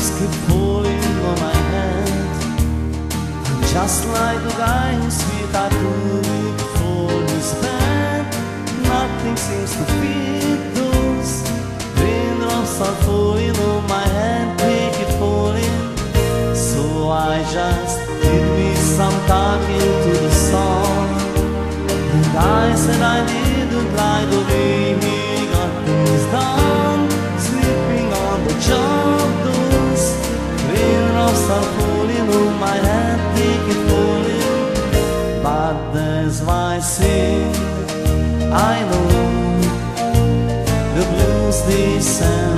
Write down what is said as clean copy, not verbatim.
keep falling on my head. I'm just like the guy whose feet are moving before his bed. Nothing seems to fit those raindrops are falling on my head, they keep falling. So I just did me some talking to the sun, and I said I didn't like the way he got things done. Sleeping on the job, those raindrops are falling on my head, they keep falling. But there's why I sing, I know the blues they send